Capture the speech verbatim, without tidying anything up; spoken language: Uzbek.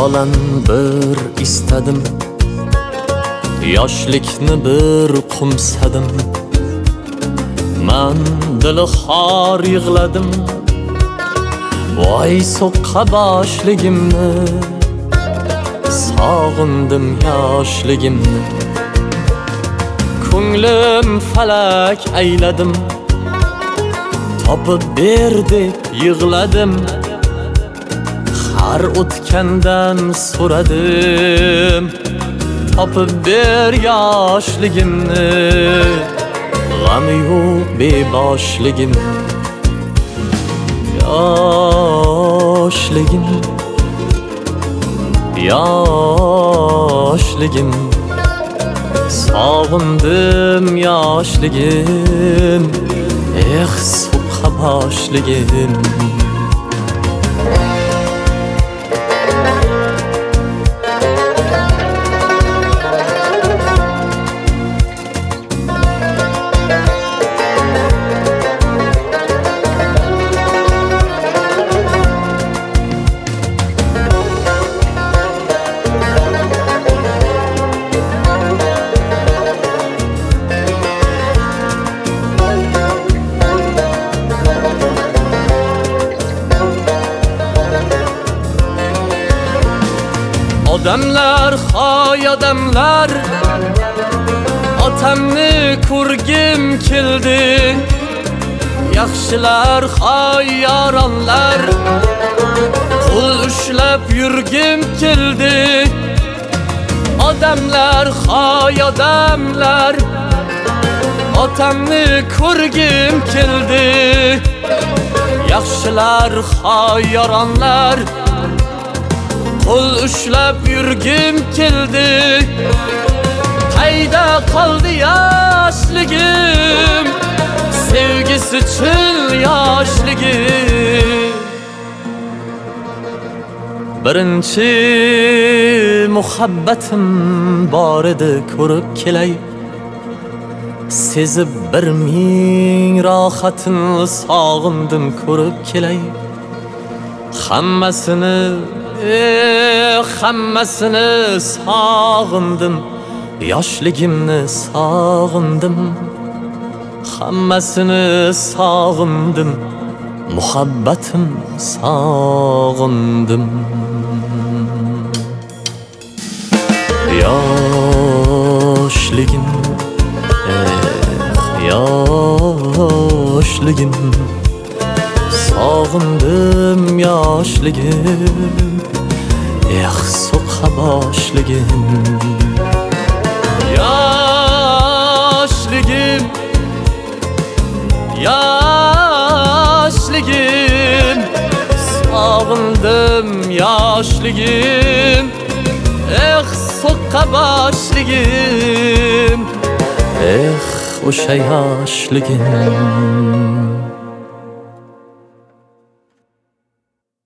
Misolan bir istadim, yoshlikni bir qumsadim. Man dili xor yig'ladim, voy so'qqa boshligimni. Sog'indim yoshligimni. Ko'nglim falak ayladim, topib ber deb yig'ladim. Har o'tgandan so'radim, topib ber yoshligimni. G'ami yo'q beboshligim, yoshligim, yoshligim. Sog'indim yoshligim, eh so'qqa boshligim. Odamlar, hoy odamlar, otamni ko'rgim keldi. Yaxshilar, hoy yoronlar, qo'l ushlab yurgim keldi. Odamlar, hoy odamlar, otamni ko'rgim keldi. Yaxshilar, hoy yoronlar, qo'l ushlab yurgim keldi. Qayda qoldi yoshligim, sevgisi chil yoshligim. Birinchi muhabbatim bor edi, ko'rib kelay. Sezib bir ming rohatini sog'indim, ko'rib kelay. Hammasini Eh, hammasini sog'indim, yoshligimni sog'indim. Hammasini sog'indim, muhabbatim sog'indim. Yoshligim, eh, yoshligim. Sog'indim yoshligim, eh so'qqa boshligim. Yoshligim, yoshligim. Sog'indim yoshligim, eh so'qqa boshligim. Eh o'sha yoshligim.